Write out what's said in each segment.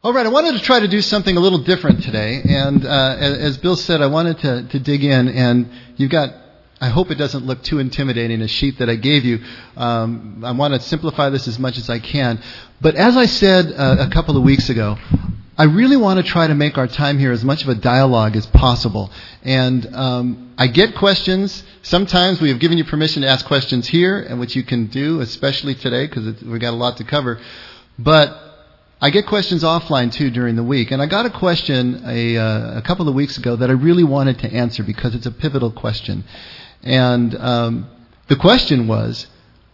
All right, I wanted to try to do something a little different today, and as Bill said, I wanted to dig in, and you've got, I hope it doesn't look too intimidating, a sheet that I gave you. I want to simplify this as much as I can, but as I said a couple of weeks ago, I really want to try to make our time here as much of a dialogue as possible, and I get questions. Sometimes we have given you permission to ask questions here, and which you can do, especially today, because we've got a lot to cover, but I get questions offline too during the week, and I got a question a couple of weeks ago that I really wanted to answer because it's a pivotal question. And the question was,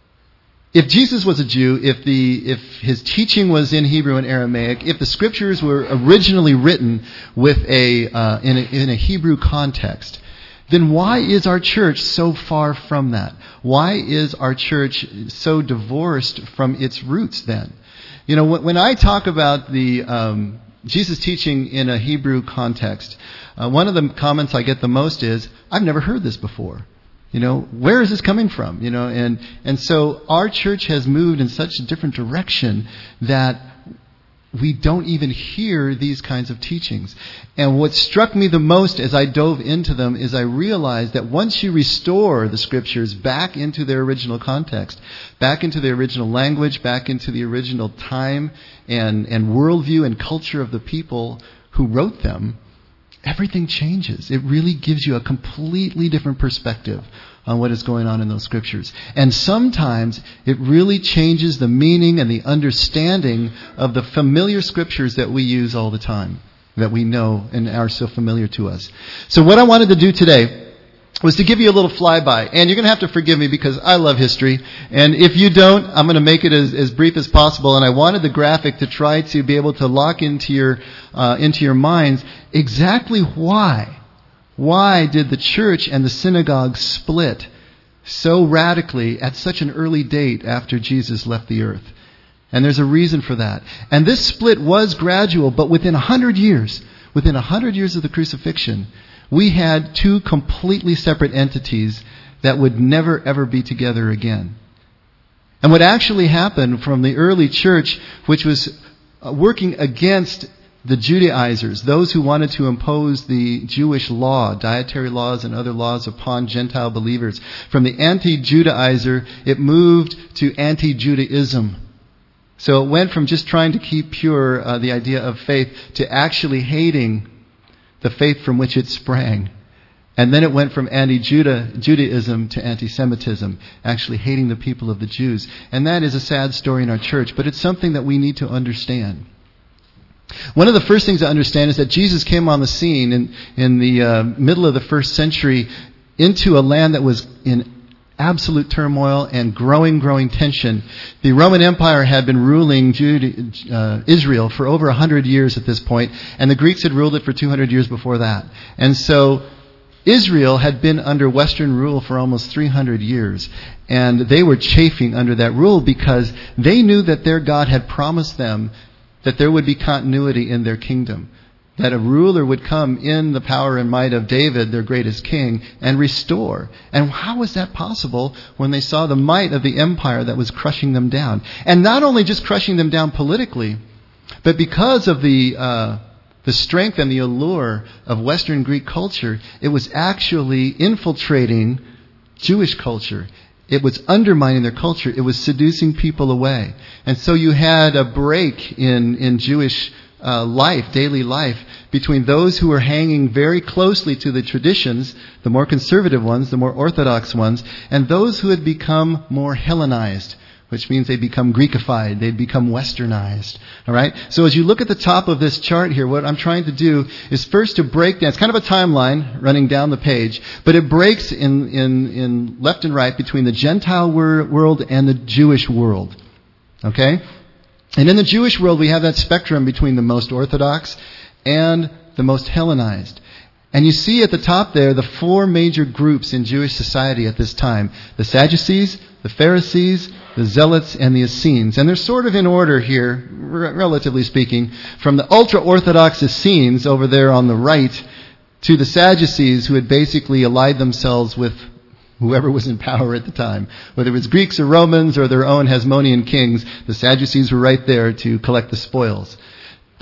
if Jesus was a Jew, if his teaching was in Hebrew and Aramaic, if the scriptures were originally written with in a Hebrew context, then why is our church so far from that? Why is our church so divorced from its roots then? You know, when I talk about the Jesus teaching in a Hebrew context, one of the comments I get the most is, I've never heard this before. You know, where is this coming from? You know, and so our church has moved in such a different direction that we don't even hear these kinds of teachings. And what struck me the most as I dove into them is I realized that once you restore the scriptures back into their original context, back into the original language, back into the original time and worldview and culture of the people who wrote them, everything changes. It really gives you a completely different perspective on what is going on in those scriptures. And sometimes it really changes the meaning and the understanding of the familiar scriptures that we use all the time, that we know and are so familiar to us. So what I wanted to do today was to give you a little flyby. And you're going to have to forgive me because I love history. And if you don't, I'm going to make it as brief as possible. And I wanted the graphic to try to be able to lock into your minds exactly why. Why did the church and the synagogue split so radically at such an early date after Jesus left the earth? And there's a reason for that. And this split was gradual, but within 100 years of the crucifixion, we had two completely separate entities that would never ever be together again. And what actually happened from the early church, which was working against the Judaizers, those who wanted to impose the Jewish law, dietary laws and other laws upon Gentile believers. From the anti-Judaizer, it moved to anti-Judaism. So it went from just trying to keep pure the idea of faith to actually hating the faith from which it sprang. And then it went from anti-Judaism to anti-Semitism, actually hating the people of the Jews. And that is a sad story in our church, but it's something that we need to understand. One of the first things to understand is that Jesus came on the scene in the middle of the first century into a land that was in absolute turmoil and growing tension. The Roman Empire had been ruling Israel for over 100 years at this point, and the Greeks had ruled it for 200 years before that. And so Israel had been under Western rule for almost 300 years, and they were chafing under that rule because they knew that their God had promised them that there would be continuity in their kingdom, that a ruler would come in the power and might of David, their greatest king, and restore. And how was that possible when they saw the might of the empire that was crushing them down? And not only just crushing them down politically, but because of the strength and the allure of Western Greek culture, it was actually infiltrating Jewish culture. It was undermining their culture. It was seducing people away. And so you had a break in Jewish life, daily life, between those who were hanging very closely to the traditions, the more conservative ones, the more orthodox ones, and those who had become more Hellenized, which means they become Greekified, they'd become westernized. All right? So as you look at the top of this chart here, what I'm trying to do is first to break down, it's kind of a timeline running down the page, but it breaks in left and right between the Gentile world and the Jewish world. Okay? And in the Jewish world, we have that spectrum between the most Orthodox and the most Hellenized. And you see at the top there the four major groups in Jewish society at this time: the Sadducees, the Pharisees, the Zealots, and the Essenes. And they're sort of in order here, relatively speaking, from the ultra-Orthodox Essenes over there on the right to the Sadducees, who had basically allied themselves with whoever was in power at the time. Whether it was Greeks or Romans or their own Hasmonean kings, the Sadducees were right there to collect the spoils.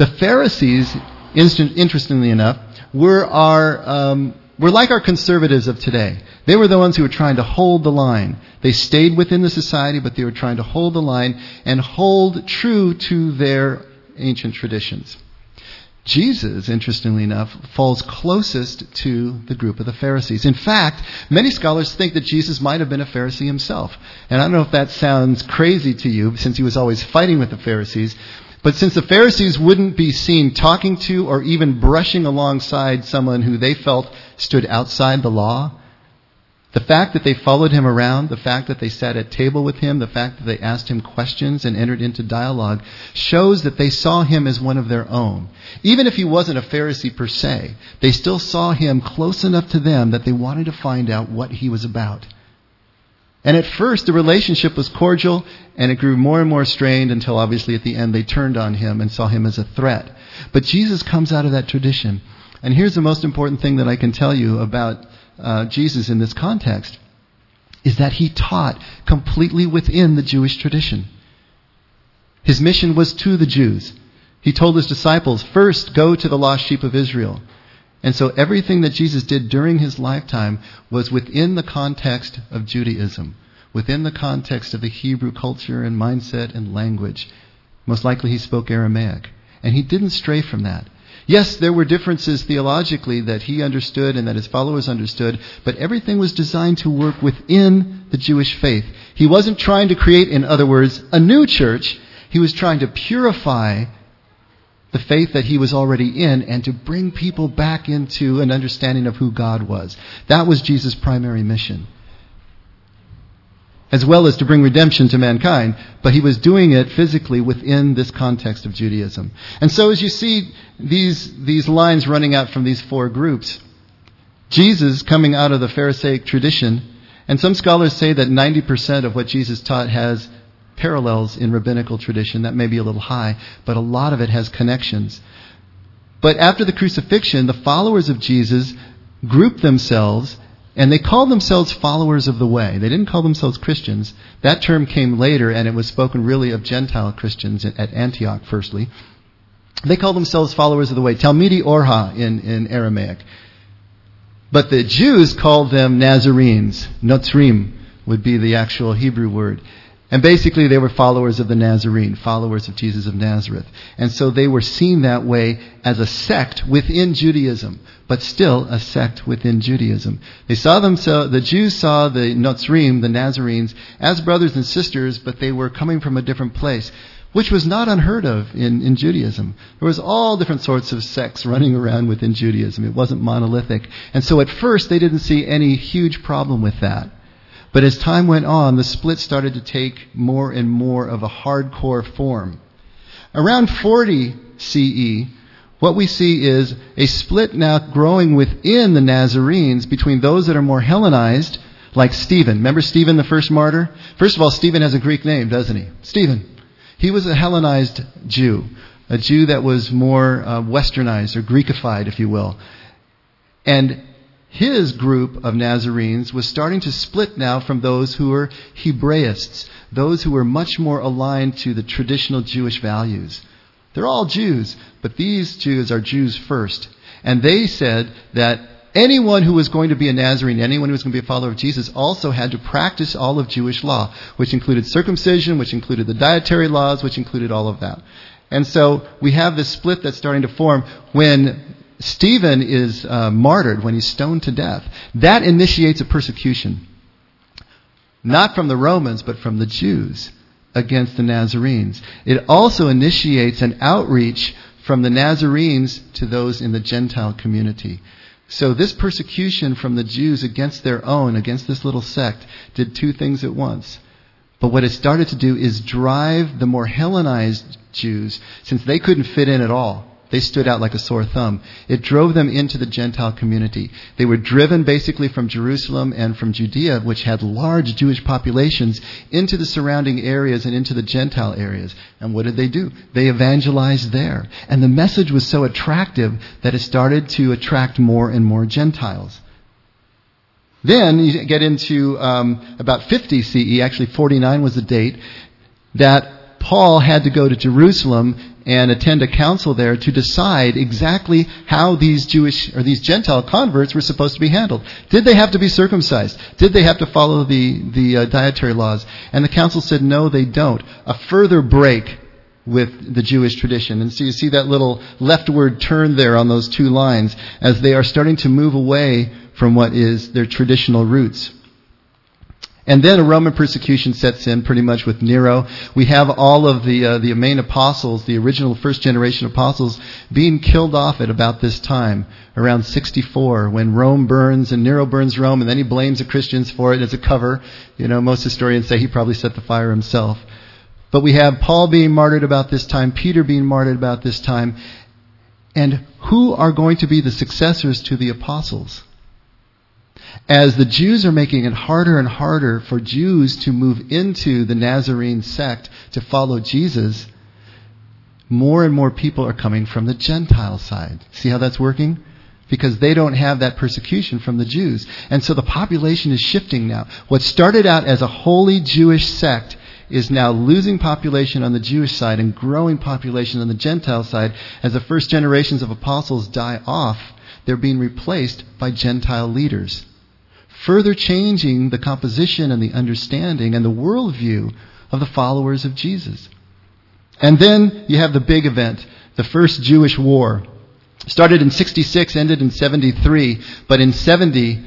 The Pharisees, interestingly enough, were like our conservatives of today. They were the ones who were trying to hold the line. They stayed within the society, but they were trying to hold the line and hold true to their ancient traditions. Jesus, interestingly enough, falls closest to the group of the Pharisees. In fact, many scholars think that Jesus might have been a Pharisee himself. And I don't know if that sounds crazy to you, since he was always fighting with the Pharisees. But since the Pharisees wouldn't be seen talking to or even brushing alongside someone who they felt stood outside the law, the fact that they followed him around, the fact that they sat at table with him, the fact that they asked him questions and entered into dialogue shows that they saw him as one of their own. Even if he wasn't a Pharisee per se, they still saw him close enough to them that they wanted to find out what he was about. And at first, the relationship was cordial, and it grew more and more strained until obviously at the end they turned on him and saw him as a threat. But Jesus comes out of that tradition. And here's the most important thing that I can tell you about Jesus in this context, is that he taught completely within the Jewish tradition. His mission was to the Jews. He told his disciples, first go to the lost sheep of Israel. And so everything that Jesus did during his lifetime was within the context of Judaism, within the context of the Hebrew culture and mindset and language. Most likely he spoke Aramaic. And he didn't stray from that. Yes, there were differences theologically that he understood and that his followers understood, but everything was designed to work within the Jewish faith. He wasn't trying to create, in other words, a new church. He was trying to purify the faith that he was already in and to bring people back into an understanding of who God was. That was Jesus' primary mission, as well as to bring redemption to mankind, but he was doing it physically within this context of Judaism. And so as you see these lines running out from these four groups, Jesus coming out of the Pharisaic tradition, and some scholars say that 90% of what Jesus taught has parallels in rabbinical tradition. That may be a little high, but a lot of it has connections. But after the crucifixion, the followers of Jesus grouped themselves, and they called themselves followers of the way. They didn't call themselves Christians. That term came later, and it was spoken really of Gentile Christians at Antioch, firstly. They called themselves followers of the way, Talmidi Orha in Aramaic. But the Jews called them Nazarenes. Notzrim would be the actual Hebrew word. And basically they were followers of the Nazarene, followers of Jesus of Nazareth. And so they were seen that way as a sect within Judaism, but still a sect within Judaism. They saw themselves, the Jews saw the Notzrim, the Nazarenes, as brothers and sisters, but they were coming from a different place, which was not unheard of in Judaism. There was all different sorts of sects running around within Judaism. It wasn't monolithic. And so at first they didn't see any huge problem with that. But as time went on, the split started to take more and more of a hardcore form. Around 40 CE, what we see is a split now growing within the Nazarenes between those that are more Hellenized, like Stephen. Remember Stephen, the first martyr? First of all, Stephen has a Greek name, doesn't he? Stephen. He was a Hellenized Jew, a Jew that was more westernized or Greekified, if you will. And his group of Nazarenes was starting to split now from those who were Hebraists, those who were much more aligned to the traditional Jewish values. They're all Jews, but these Jews are Jews first. And they said that anyone who was going to be a Nazarene, anyone who was going to be a follower of Jesus, also had to practice all of Jewish law, which included circumcision, which included the dietary laws, which included all of that. And so we have this split that's starting to form when Stephen is martyred, when he's stoned to death. That initiates a persecution, not from the Romans, but from the Jews against the Nazarenes. It also initiates an outreach from the Nazarenes to those in the Gentile community. So this persecution from the Jews against their own, against this little sect, did two things at once. But what it started to do is drive the more Hellenized Jews, since they couldn't fit in at all. They stood out like a sore thumb. It drove them into the Gentile community. They were driven basically from Jerusalem and from Judea, which had large Jewish populations, into the surrounding areas and into the Gentile areas. And what did they do? They evangelized there. And the message was so attractive that it started to attract more and more Gentiles. Then you get into about 50 CE, actually 49 was the date, that Paul had to go to Jerusalem and attend a council there to decide exactly how these Jewish or these Gentile converts were supposed to be handled. Did they have to be circumcised? Did they have to follow the dietary laws? And the council said, no, they don't. A further break with the Jewish tradition. And so you see that little leftward turn there on those two lines as they are starting to move away from what is their traditional roots. And then a Roman persecution sets in pretty much with Nero. We have all of the main apostles, the original first generation apostles, being killed off at about this time, around 64, when Rome burns and Nero burns Rome, and then he blames the Christians for it as a cover. Most historians say he probably set the fire himself. But we have Paul being martyred about this time, Peter being martyred about this time. And who are going to be the successors to the apostles? As the Jews are making it harder and harder for Jews to move into the Nazarene sect to follow Jesus, more and more people are coming from the Gentile side. See how that's working? Because they don't have that persecution from the Jews. And so the population is shifting now. What started out as a wholly Jewish sect is now losing population on the Jewish side and growing population on the Gentile side. As the first generations of apostles die off, they're being replaced by Gentile leaders, further changing the composition and the understanding and the worldview of the followers of Jesus. And then you have the big event, the first Jewish war. Started in 66, ended in 73, but in 70,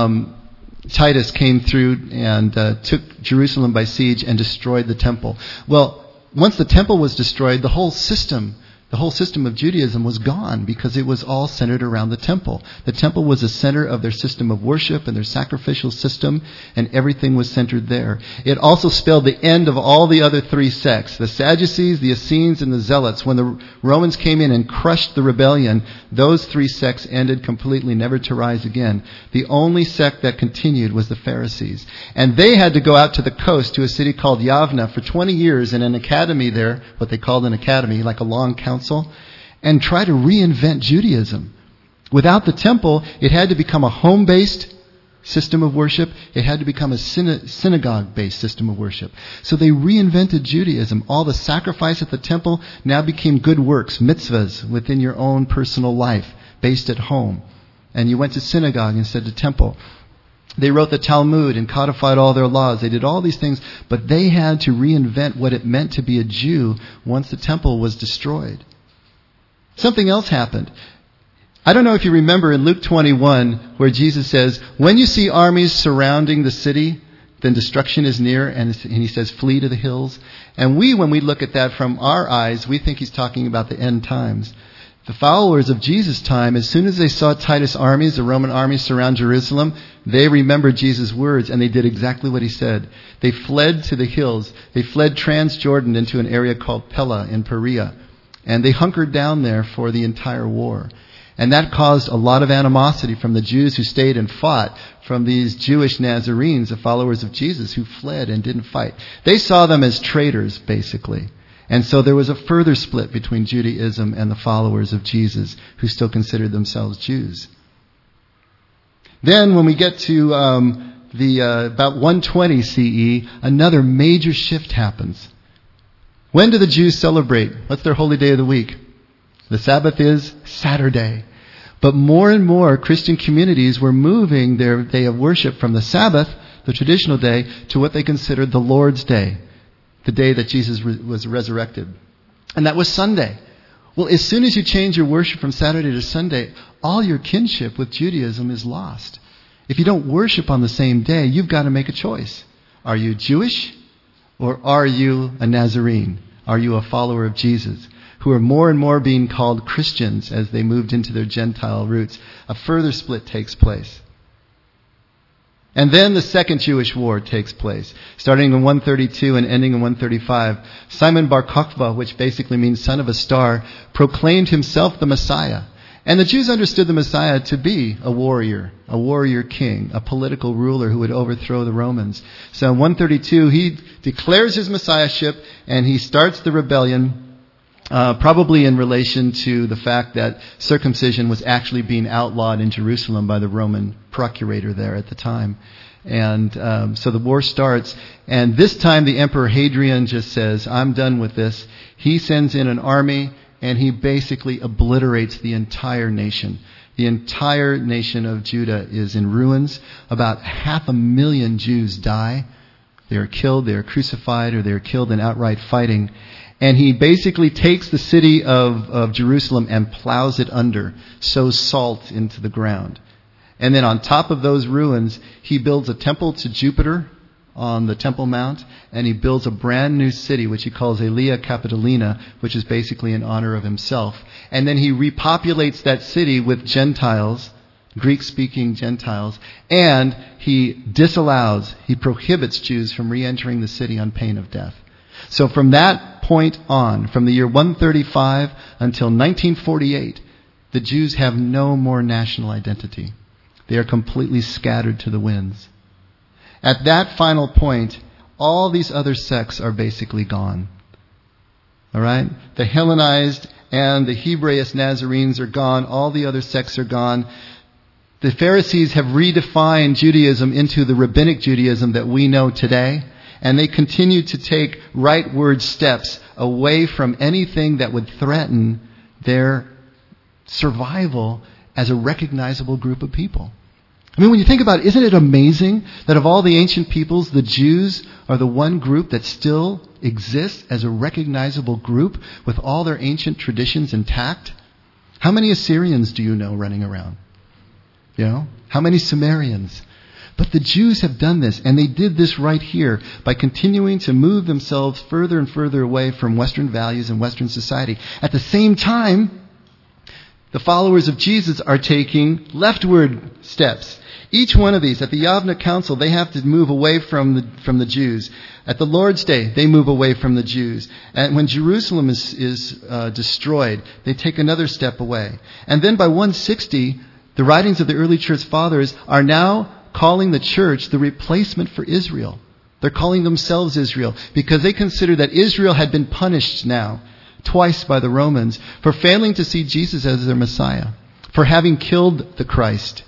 Titus came through and took Jerusalem by siege and destroyed the temple. Well, once the temple was destroyed, the whole system of Judaism was gone because it was all centered around the temple. The temple was the center of their system of worship and their sacrificial system, and everything was centered there. It also spelled the end of all the other three sects, the Sadducees, the Essenes, and the Zealots. When the Romans came in and crushed the rebellion, those three sects ended completely, never to rise again. The only sect that continued was the Pharisees. And they had to go out to the coast to a city called Yavna for 20 years in an academy there, what they called an academy, like a long council, and try to reinvent Judaism. Without the temple, it had to become a home-based system of worship. It had to become a synagogue-based system of worship. So they reinvented Judaism. All the sacrifice at the temple now became good works, mitzvahs within your own personal life, based at home. And you went to synagogue instead of temple. They wrote the Talmud and codified all their laws. They did all these things, but they had to reinvent what it meant to be a Jew once the temple was destroyed. Something else happened. I don't know if you remember in Luke 21 where Jesus says, when you see armies surrounding the city, then destruction is near, and he says, flee to the hills. And when we look at that from our eyes, we think he's talking about the end times. The followers of Jesus' time, as soon as they saw Titus' armies, the Roman armies surround Jerusalem, they remembered Jesus' words and they did exactly what he said. They fled to the hills. They fled Transjordan into an area called Pella in Perea. And they hunkered down there for the entire war. And that caused a lot of animosity from the Jews who stayed and fought, from these Jewish Nazarenes, the followers of Jesus, who fled and didn't fight. They saw them as traitors, basically. And so there was a further split between Judaism and the followers of Jesus, who still considered themselves Jews. Then when we get to about 120 CE, another major shift happens. When do the Jews celebrate? What's their holy day of the week? The Sabbath is Saturday. But more and more Christian communities were moving their day of worship from the Sabbath, the traditional day, to what they considered the Lord's Day, the day that Jesus was resurrected. And that was Sunday. Well, as soon as you change your worship from Saturday to Sunday, all your kinship with Judaism is lost. If you don't worship on the same day, you've got to make a choice. Are you Jewish or are you a Nazarene? Are you a follower of Jesus? Who are more and more being called Christians as they moved into their Gentile roots. A further split takes place. And then the second Jewish war takes place, starting in 132 and ending in 135. Simon Bar Kokhba, which basically means son of a star, proclaimed himself the Messiah. And the Jews understood the Messiah to be a warrior king, a political ruler who would overthrow the Romans. So in 132, he declares his messiahship and he starts the rebellion. Probably in relation to the fact that circumcision was actually being outlawed in Jerusalem by the Roman procurator there at the time. And so the war starts. And this time the Emperor Hadrian just says, I'm done with this. He sends in an army, and he basically obliterates the entire nation. The entire nation of Judah is in ruins. About 500,000 Jews die. They are killed, they are crucified, or they are killed in outright fighting. And he basically takes the city of Jerusalem and plows it under, sows salt into the ground. And then on top of those ruins, he builds a temple to Jupiter on the Temple Mount, and he builds a brand new city, which he calls Aelia Capitolina, which is basically in honor of himself. And then he repopulates that city with Gentiles, Greek-speaking Gentiles, and he prohibits Jews from re-entering the city on pain of death. So from that point on, from the year 135 until 1948, the Jews have no more national identity. They are completely scattered to the winds. At that final point, all these other sects are basically gone. All right? The Hellenized and the Hebraist Nazarenes are gone. All the other sects are gone. The Pharisees have redefined Judaism into the rabbinic Judaism that we know today. And they continue to take rightward steps away from anything that would threaten their survival as a recognizable group of people. I mean, when you think about it, isn't it amazing that of all the ancient peoples, the Jews are the one group that still exists as a recognizable group with all their ancient traditions intact? How many Assyrians do you know running around? You know? How many Sumerians? But the Jews have done this, and they did this right here by continuing to move themselves further and further away from Western values and Western society. At the same time, the followers of Jesus are taking leftward steps. Each one of these, at the Yavna Council, they have to move away from the Jews. At the Lord's Day, they move away from the Jews. And when Jerusalem is destroyed, they take another step away. And then by 160, the writings of the early church fathers are now calling the church the replacement for Israel. They're calling themselves Israel because they consider that Israel had been punished now twice by the Romans for failing to see Jesus as their Messiah, for having killed the Christ.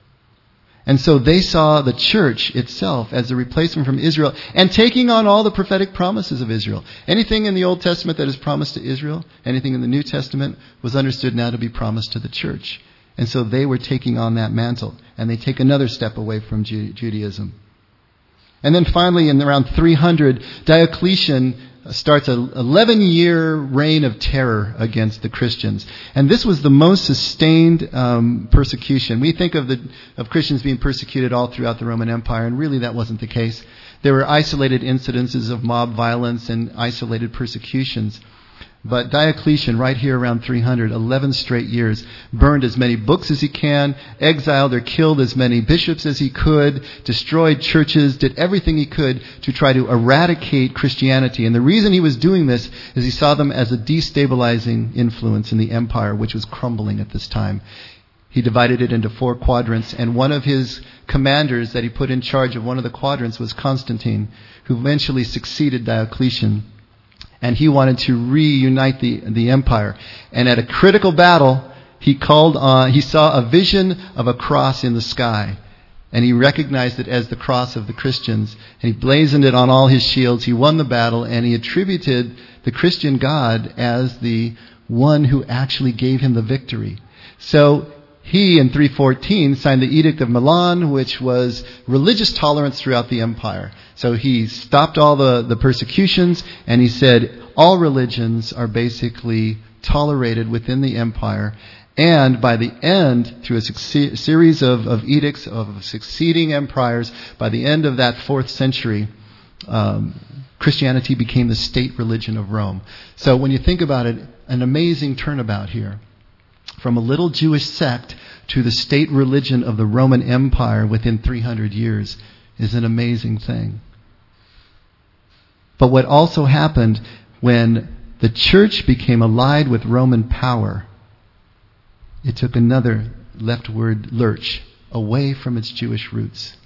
And so they saw the church itself as the replacement from Israel and taking on all the prophetic promises of Israel. Anything in the Old Testament that is promised to Israel, anything in the New Testament was understood now to be promised to the church. And so they were taking on that mantle, and they take another step away from Judaism. And then finally, in around 300, Diocletian starts an 11-year reign of terror against the Christians. And this was the most sustained persecution. We think of Christians being persecuted all throughout the Roman Empire, and really that wasn't the case. There were isolated incidences of mob violence and isolated persecutions. But Diocletian, right here around 300, 11 straight years, burned as many books as he can, exiled or killed as many bishops as he could, destroyed churches, did everything he could to try to eradicate Christianity. And the reason he was doing this is he saw them as a destabilizing influence in the empire, which was crumbling at this time. He divided it into 4 quadrants, and one of his commanders that he put in charge of one of the quadrants was Constantine, who eventually succeeded Diocletian. And he wanted to reunite the empire. And at a critical battle, he saw a vision of a cross in the sky. And he recognized it as the cross of the Christians. And he blazoned it on all his shields. He won the battle, and he attributed the Christian God as the one who actually gave him the victory. So he, in 314, signed the Edict of Milan, which was religious tolerance throughout the empire. So he stopped all the persecutions, and he said all religions are basically tolerated within the empire. And by the end, through a series of edicts of succeeding empires, by the end of that 4th century, Christianity became the state religion of Rome. So when you think about it, an amazing turnabout here. From a little Jewish sect to the state religion of the Roman Empire within 300 years is an amazing thing. But what also happened when the church became allied with Roman power, it took another leftward lurch away from its Jewish roots.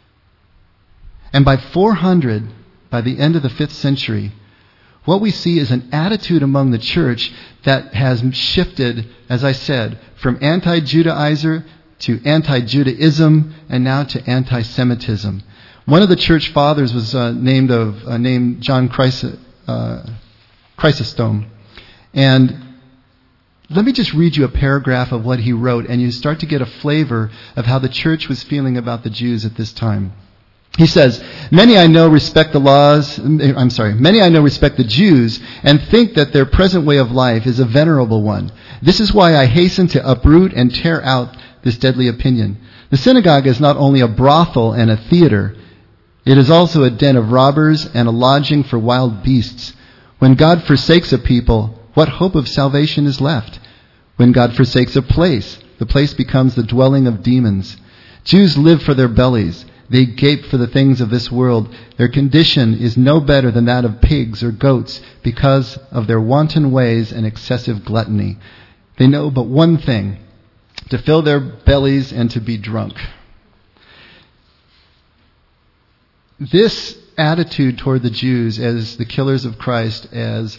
And by 400, by the end of the 5th century, what we see is an attitude among the church that has shifted, as I said, from anti-Judaizer to anti-Judaism and now to anti-Semitism. One of the church fathers was named John Chrysostom. And let me just read you a paragraph of what he wrote, and you start to get a flavor of how the church was feeling about the Jews at this time. He says, Many I know respect the Jews and think that their present way of life is a venerable one. This is why I hasten to uproot and tear out this deadly opinion. The synagogue is not only a brothel and a theater, it is also a den of robbers and a lodging for wild beasts. When God forsakes a people, what hope of salvation is left? When God forsakes a place, the place becomes the dwelling of demons. Jews live for their bellies. They gape for the things of this world. Their condition is no better than that of pigs or goats because of their wanton ways and excessive gluttony. They know but one thing, to fill their bellies and to be drunk. This attitude toward the Jews as the killers of Christ, as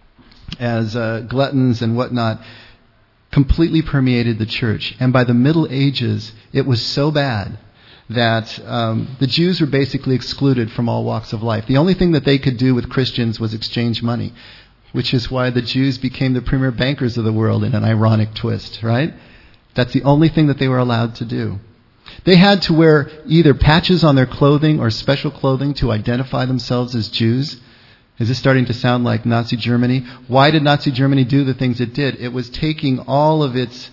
gluttons and whatnot, completely permeated the church. And by the Middle Ages, it was so bad that the Jews were basically excluded from all walks of life. The only thing that they could do with Christians was exchange money, which is why the Jews became the premier bankers of the world in an ironic twist, right? That's the only thing that they were allowed to do. They had to wear either patches on their clothing or special clothing to identify themselves as Jews. Is this starting to sound like Nazi Germany? Why did Nazi Germany do the things it did? It was taking all of its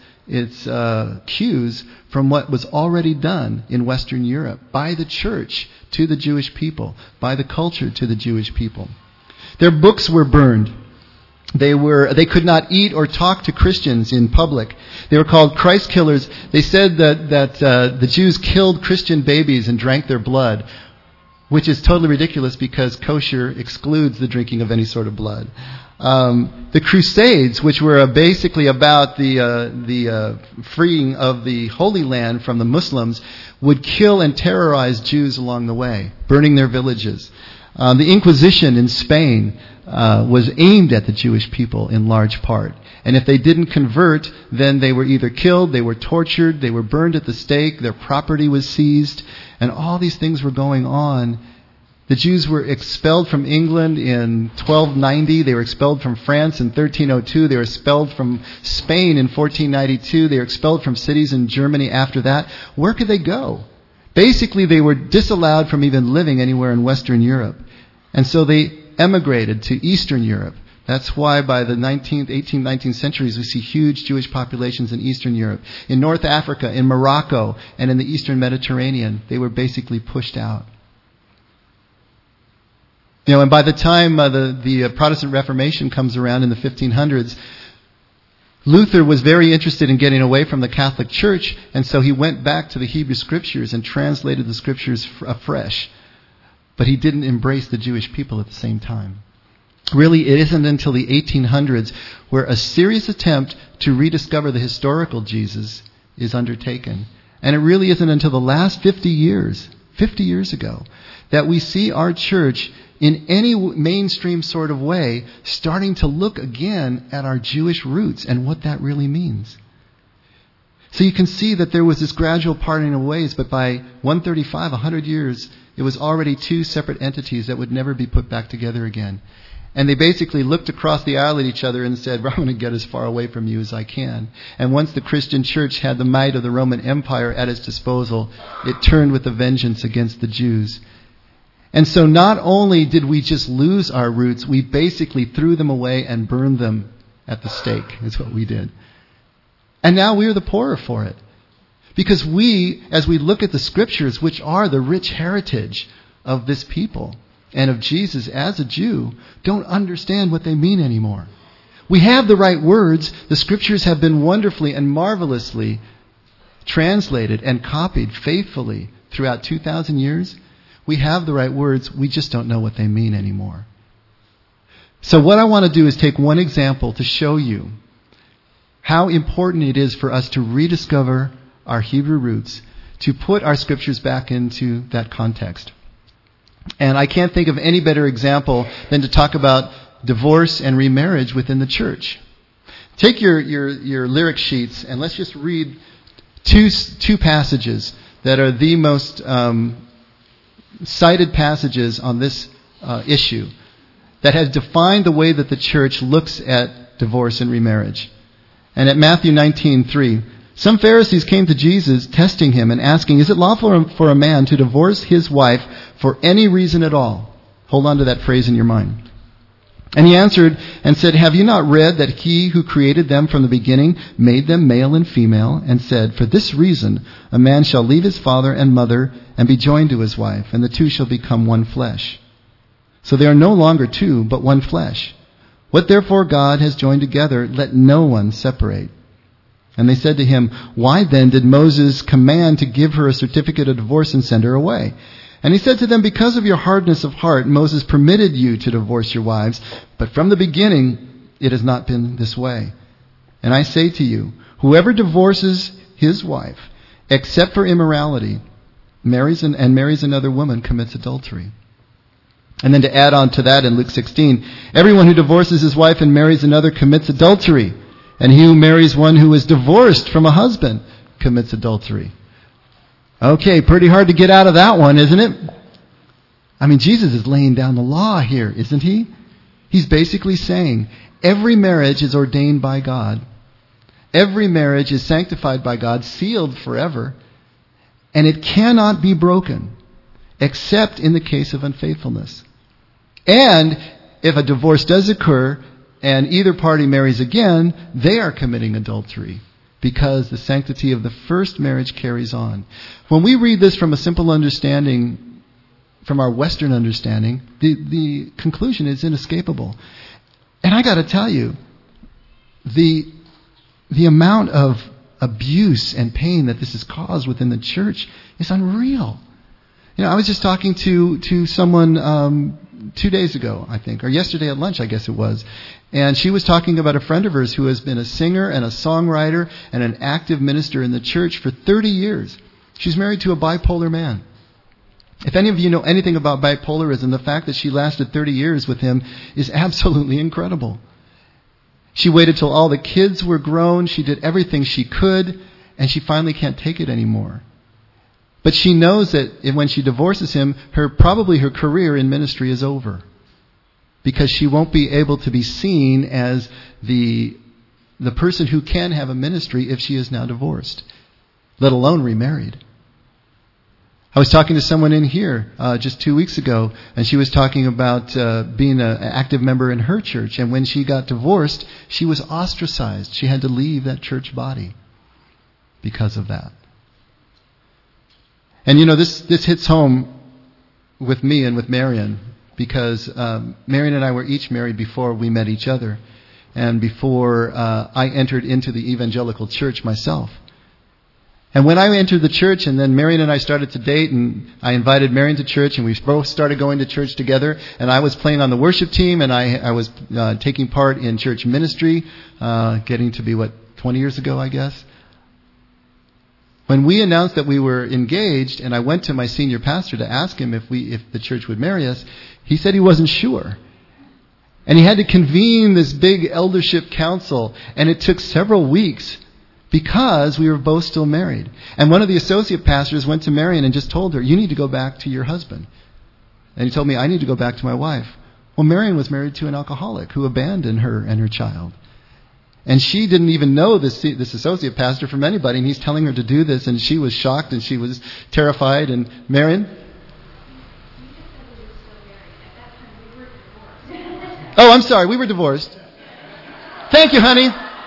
cues from what was already done in Western Europe by the church to the Jewish people, by the culture to the Jewish people. Their books were burned. They could not eat or talk to Christians in public. They were called Christ killers. They said that the Jews killed Christian babies and drank their blood, which is totally ridiculous because kosher excludes the drinking of any sort of blood. The Crusades, which were basically about the freeing of the Holy Land from the Muslims, would kill and terrorize Jews along the way, burning their villages. The Inquisition in Spain was aimed at the Jewish people in large part. And if they didn't convert, then they were either killed, they were tortured, they were burned at the stake, their property was seized, and all these things were going on. The Jews were expelled from England in 1290. They were expelled from France in 1302. They were expelled from Spain in 1492. They were expelled from cities in Germany after that. Where could they go? Basically, they were disallowed from even living anywhere in Western Europe. And so they emigrated to Eastern Europe. That's why by the 18th, 19th centuries, we see huge Jewish populations in Eastern Europe. In North Africa, in Morocco, and in the Eastern Mediterranean, they were basically pushed out. And by the time the Protestant Reformation comes around in the 1500s, Luther was very interested in getting away from the Catholic Church, and so he went back to the Hebrew Scriptures and translated the Scriptures afresh. But he didn't embrace the Jewish people at the same time. Really, it isn't until the 1800s where a serious attempt to rediscover the historical Jesus is undertaken. And it really isn't until the last 50 years ago, that we see our church in any mainstream sort of way starting to look again at our Jewish roots and what that really means. So you can see that there was this gradual parting of ways, but by 135, 100 years, it was already two separate entities that would never be put back together again. And they basically looked across the aisle at each other and said, I'm going to get as far away from you as I can. And once the Christian church had the might of the Roman Empire at its disposal, it turned with a vengeance against the Jews. And so not only did we just lose our roots, we basically threw them away and burned them at the stake, is what we did. And now we are the poorer for it. Because we, as we look at the Scriptures, which are the rich heritage of this people and of Jesus as a Jew, don't understand what they mean anymore. We have the right words. The Scriptures have been wonderfully and marvelously translated and copied faithfully throughout 2,000 years. We have the right words. We just don't know what they mean anymore. So what I want to do is take one example to show you how important it is for us to rediscover our Hebrew roots, to put our Scriptures back into that context. And I can't think of any better example than to talk about divorce and remarriage within the church. Take your lyric sheets and let's just read two passages that are the most cited passages on this issue that has defined the way that the church looks at divorce and remarriage. And at Matthew 19:3, some Pharisees came to Jesus, testing him and asking, "Is it lawful for a man to divorce his wife for any reason at all?" Hold on to that phrase in your mind. And he answered and said, "Have you not read that he who created them from the beginning made them male and female, and said, 'For this reason a man shall leave his father and mother and be joined to his wife, and the two shall become one flesh.' So they are no longer two, but one flesh. What therefore God has joined together, let no one separate." And they said to him, "Why then did Moses command to give her a certificate of divorce and send her away?" And he said to them, "Because of your hardness of heart, Moses permitted you to divorce your wives, but from the beginning it has not been this way. And I say to you, whoever divorces his wife, except for immorality, marries another woman, commits adultery." And then to add on to that in Luke 16, "Everyone who divorces his wife and marries another commits adultery. And he who marries one who is divorced from a husband commits adultery." Okay, pretty hard to get out of that one, isn't it? I mean, Jesus is laying down the law here, isn't he? He's basically saying every marriage is ordained by God. Every marriage is sanctified by God, sealed forever. And it cannot be broken, except in the case of unfaithfulness. And if a divorce does occur, and either party marries again, they are committing adultery, because the sanctity of the first marriage carries on. When we read this from a simple understanding, from our Western understanding, the conclusion is inescapable. And I got to tell you, the amount of abuse and pain that this has caused within the church is unreal. You know, I was just talking to someone 2 days ago, I think, or yesterday at lunch, I guess it was. And she was talking about a friend of hers who has been a singer and a songwriter and an active minister in the church for 30 years. She's married to a bipolar man. If any of you know anything about bipolarism, the fact that she lasted 30 years with him is absolutely incredible. She waited till all the kids were grown. She did everything she could, and she finally can't take it anymore. But she knows that when she divorces him, probably her career in ministry is over, because she won't be able to be seen as the person who can have a ministry if she is now divorced, let alone remarried. I was talking to someone in here just 2 weeks ago, and she was talking about being an active member in her church. And when she got divorced, she was ostracized. She had to leave that church body because of that. And you know, this hits home with me and with Marion, because Marion and I were each married before we met each other, and before I entered into the evangelical church myself. And when I entered the church, and then Marion and I started to date, and I invited Marion to church, and we both started going to church together, and I was playing on the worship team, and I was taking part in church ministry, getting to be, 20 years ago, I guess. When we announced that we were engaged, and I went to my senior pastor to ask him if the church would marry us, he said he wasn't sure. And he had to convene this big eldership council, and it took several weeks because we were both still married. And one of the associate pastors went to Marion and just told her, "You need to go back to your husband." And he told me, "I need to go back to my wife." Well, Marion was married to an alcoholic who abandoned her and her child. And she didn't even know this associate pastor from anybody, and he's telling her to do this, and she was shocked and she was terrified. And Marion? Oh, I'm sorry, we were divorced. Thank you, honey.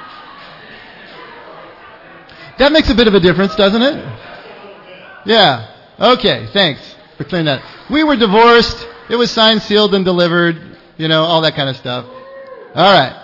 That makes a bit of a difference, doesn't it? Yeah. Okay, thanks for clearing that. We were divorced. It was signed, sealed, and delivered. You know, all that kind of stuff. All right.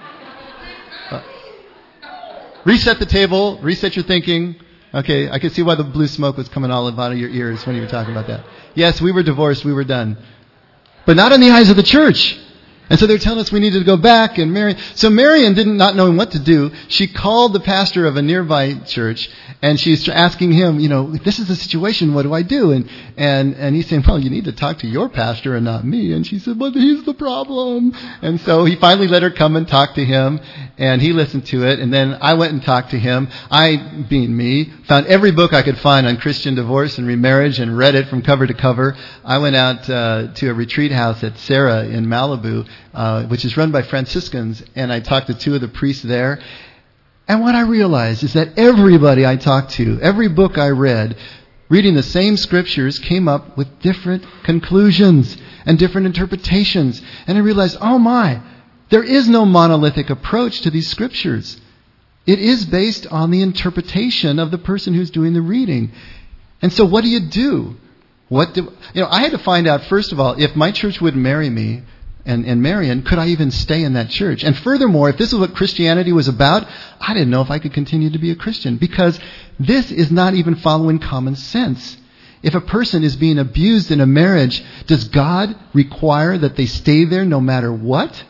Reset the table. Reset your thinking. Okay, I could see why the blue smoke was coming all out of your ears when you were talking about that. Yes, we were divorced. We were done. But not in the eyes of the church. And so they're telling us we needed to go back and Marion. So Marion didn't not knowing what to do. She called the pastor of a nearby church and she's asking him, this is the situation. What do I do? And he's saying, well, you need to talk to your pastor and not me. And she said, but he's the problem. And so he finally let her come and talk to him and he listened to it. And then I went and talked to him. I, being me, found every book I could find on Christian divorce and remarriage and read it from cover to cover. I went out to a retreat house at Sarah in Malibu, which is run by Franciscans, and I talked to two of the priests there. And what I realized is that everybody I talked to, every book I read, reading the same scriptures, came up with different conclusions and different interpretations. And I realized, oh my, there is no monolithic approach to these scriptures. It is based on the interpretation of the person who's doing the reading. And so what do you do? I had to find out, first of all, if my church would marry me and Marion, could I even stay in that church? And furthermore, if this is what Christianity was about, I didn't know if I could continue to be a Christian, because this is not even following common sense. If a person is being abused in a marriage, does God require that they stay there no matter what?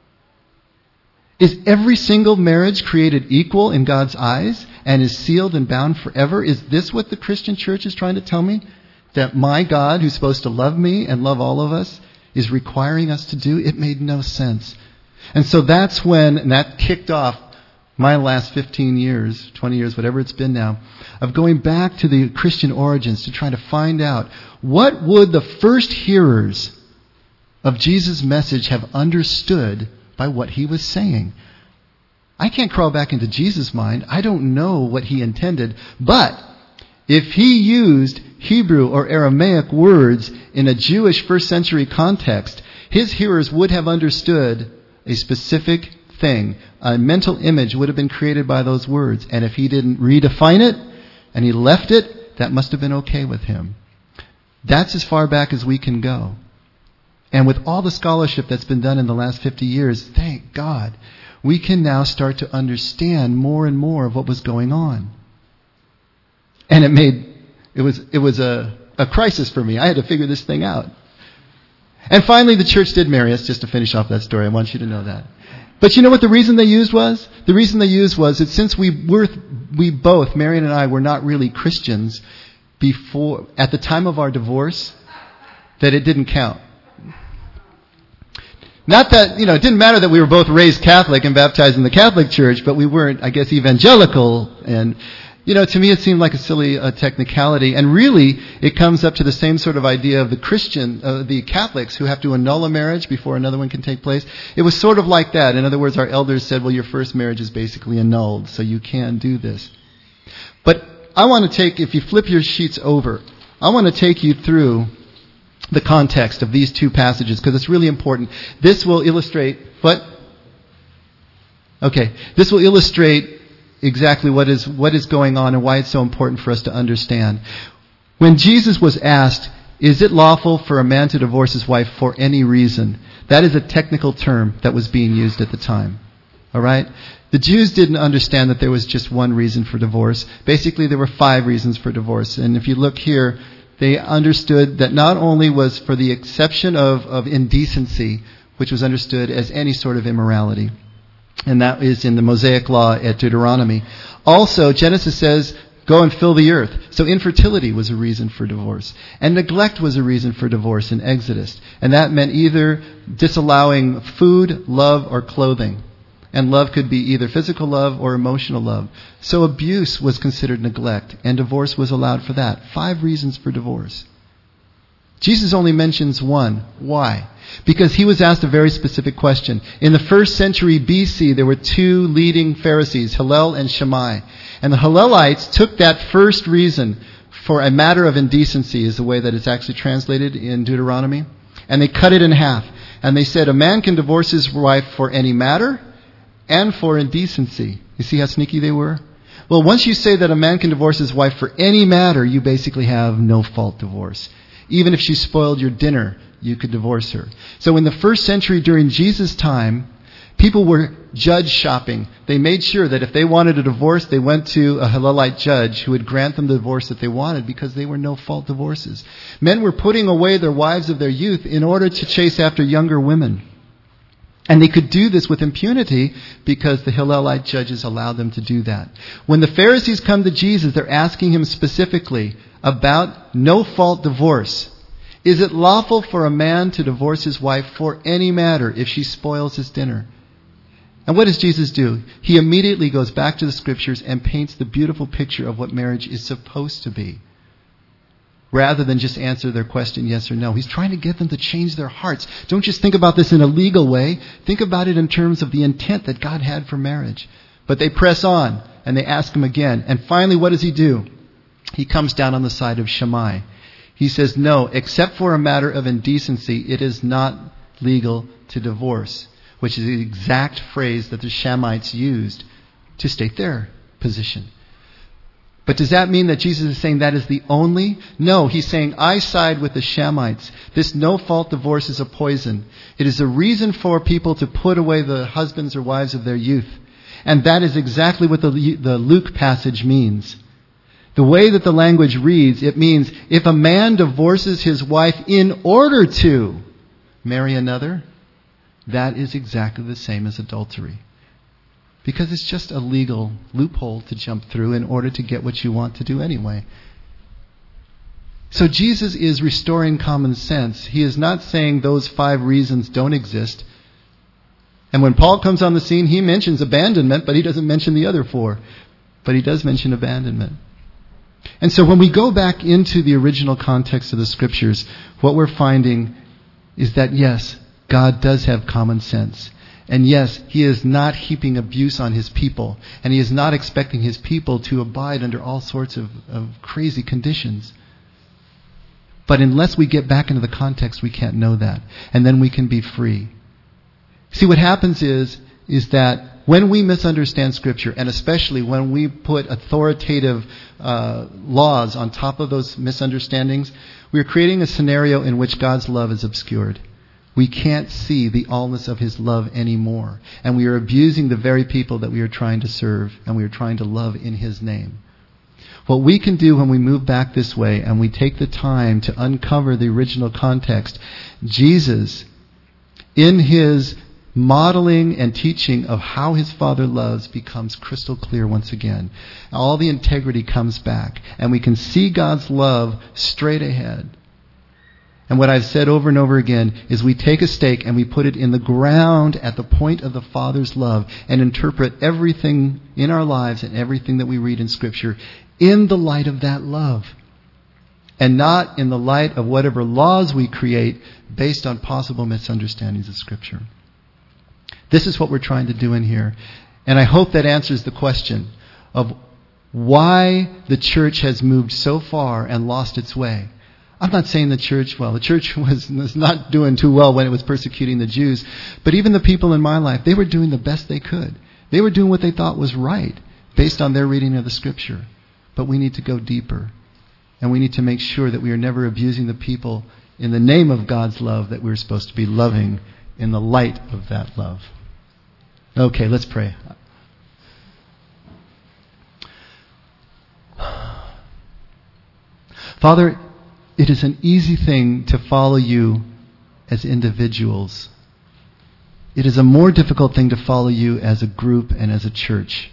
Is every single marriage created equal in God's eyes and is sealed and bound forever? Is this what the Christian church is trying to tell me? That my God, who's supposed to love me and love all of us, is requiring us to do? It made no sense. And so that's when, and that kicked off my last 15 years, 20 years, whatever it's been now, of going back to the Christian origins to try to find out what would the first hearers of Jesus' message have understood by what he was saying. I can't crawl back into Jesus' mind. I don't know what he intended. But if he used Hebrew or Aramaic words in a Jewish first century context, his hearers would have understood a specific thing. A mental image would have been created by those words. And if he didn't redefine it and he left it, that must have been okay with him. That's as far back as we can go. And with all the scholarship that's been done in the last 50 years, thank God, we can now start to understand more and more of what was going on. And it was a crisis for me. I had to figure this thing out. And finally, the church did marry us, just to finish off that story. I want you to know that. But you know what the reason they used was? The reason they used was that since we both, Marion and I, were not really Christians at the time of our divorce, that it didn't count. Not that, it didn't matter that we were both raised Catholic and baptized in the Catholic Church, but we weren't, I guess, evangelical. And, to me it seemed like a silly technicality. And really, it comes up to the same sort of idea of the Catholics who have to annul a marriage before another one can take place. It was sort of like that. In other words, our elders said, well, your first marriage is basically annulled, so you can do this. But I want to if you flip your sheets over, I want to take you through the context of these two passages, because it's really important. This will illustrate This will illustrate exactly what is going on and why it's so important for us to understand. When Jesus was asked, is it lawful for a man to divorce his wife for any reason? That is a technical term that was being used at the time. All right? The Jews didn't understand that there was just one reason for divorce. Basically, there were 5 reasons for divorce. And if you look here, they understood that not only was for the exception of indecency, which was understood as any sort of immorality. And that is in the Mosaic Law at Deuteronomy. Also, Genesis says, go and fill the earth. So infertility was a reason for divorce. And neglect was a reason for divorce in Exodus. And that meant either disallowing food, love, or clothing. And love could be either physical love or emotional love. So abuse was considered neglect, and divorce was allowed for that. 5 reasons for divorce. Jesus only mentions one. Why? Because he was asked a very specific question. In the 1st century BC, there were 2 leading Pharisees, Hillel and Shammai. And the Hillelites took that first reason for a matter of indecency, is the way that it's actually translated in Deuteronomy. And they cut it in half. And they said a man can divorce his wife for any matter and for indecency. You see how sneaky they were? Well, once you say that a man can divorce his wife for any matter, you basically have no-fault divorce. Even if she spoiled your dinner, you could divorce her. So in the 1st century during Jesus' time, people were judge shopping. They made sure that if they wanted a divorce, they went to a Hillelite judge who would grant them the divorce that they wanted, because they were no-fault divorces. Men were putting away their wives of their youth in order to chase after younger women. And they could do this with impunity because the Hillelite judges allowed them to do that. When the Pharisees come to Jesus, they're asking him specifically about no-fault divorce. Is it lawful for a man to divorce his wife for any matter if she spoils his dinner? And what does Jesus do? He immediately goes back to the Scriptures and paints the beautiful picture of what marriage is supposed to be, rather than just answer their question yes or no. He's trying to get them to change their hearts. Don't just think about this in a legal way. Think about it in terms of the intent that God had for marriage. But they press on, and they ask him again. And finally, what does he do? He comes down on the side of Shammai. He says, no, except for a matter of indecency, it is not legal to divorce, which is the exact phrase that the Shammaites used to state their position. But does that mean that Jesus is saying that is the only? No, he's saying, I side with the Shammites. This no-fault divorce is a poison. It is a reason for people to put away the husbands or wives of their youth. And that is exactly what the Luke passage means. The way that the language reads, it means if a man divorces his wife in order to marry another, that is exactly the same as adultery. Because it's just a legal loophole to jump through in order to get what you want to do anyway. So Jesus is restoring common sense. He is not saying those 5 reasons don't exist. And when Paul comes on the scene, he mentions abandonment, but he doesn't mention the other 4. But he does mention abandonment. And so when we go back into the original context of the Scriptures, what we're finding is that yes, God does have common sense. And yes, he is not heaping abuse on his people. And he is not expecting his people to abide under all sorts of crazy conditions. But unless we get back into the context, we can't know that. And then we can be free. See, what happens is that when we misunderstand Scripture, and especially when we put authoritative laws on top of those misunderstandings, we are creating a scenario in which God's love is obscured. We can't see the allness of his love anymore. And we are abusing the very people that we are trying to serve and we are trying to love in his name. What we can do when we move back this way and we take the time to uncover the original context, Jesus, in his modeling and teaching of how his Father loves, becomes crystal clear once again. All the integrity comes back and we can see God's love straight ahead. And what I've said over and over again is we take a stake and we put it in the ground at the point of the Father's love and interpret everything in our lives and everything that we read in Scripture in the light of that love. And not in the light of whatever laws we create based on possible misunderstandings of Scripture. This is what we're trying to do in here. And I hope that answers the question of why the church has moved so far and lost its way. I'm not saying the church was not doing too well when it was persecuting the Jews. But even the people in my life, they were doing the best they could. They were doing what they thought was right based on their reading of the Scripture. But we need to go deeper. And we need to make sure that we are never abusing the people in the name of God's love that we're supposed to be loving in the light of that love. Okay, let's pray. Father, it is an easy thing to follow you as individuals. It is a more difficult thing to follow you as a group and as a church.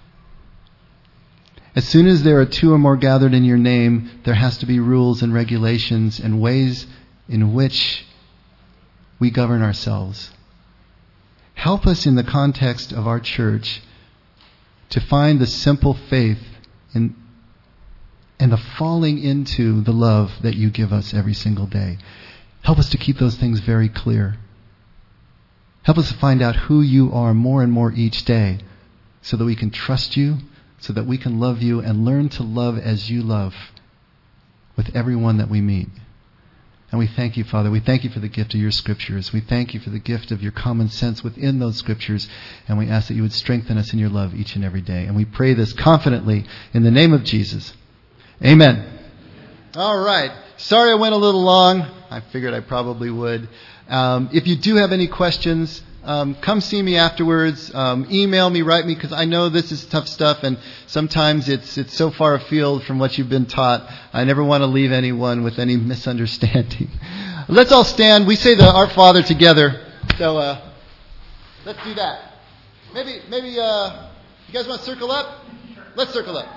As soon as there are 2 or more gathered in your name, there has to be rules and regulations and ways in which we govern ourselves. Help us in the context of our church to find the simple faith and the falling into the love that you give us every single day. Help us to keep those things very clear. Help us to find out who you are more and more each day so that we can trust you, so that we can love you and learn to love as you love with everyone that we meet. And we thank you, Father. We thank you for the gift of your Scriptures. We thank you for the gift of your common sense within those Scriptures. And we ask that you would strengthen us in your love each and every day. And we pray this confidently in the name of Jesus. Amen. All right. Sorry I went a little long. I figured I probably would. If you do have any questions, come see me afterwards. Email me, write me, because I know this is tough stuff, and sometimes it's so far afield from what you've been taught. I never want to leave anyone with any misunderstanding. Let's all stand. We say the Our Father together. So Let's do that. Maybe you guys want to circle up? Let's circle up.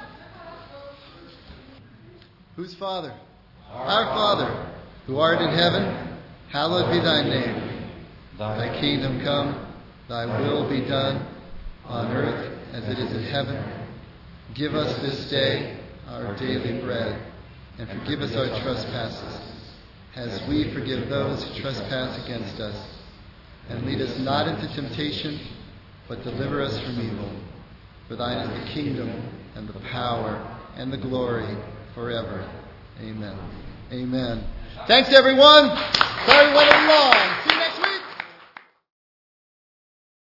Whose Father? Our Father, who art in heaven, hallowed be thy name. Thy kingdom come, thy will be done, on earth as it is in heaven. Give us this day our daily bread, and forgive us our trespasses, as we forgive those who trespass against us. And lead us not into temptation, but deliver us from evil. For thine is the kingdom, and the power, and the glory, forever. Amen. Amen. Thanks, everyone. Sorry we went along.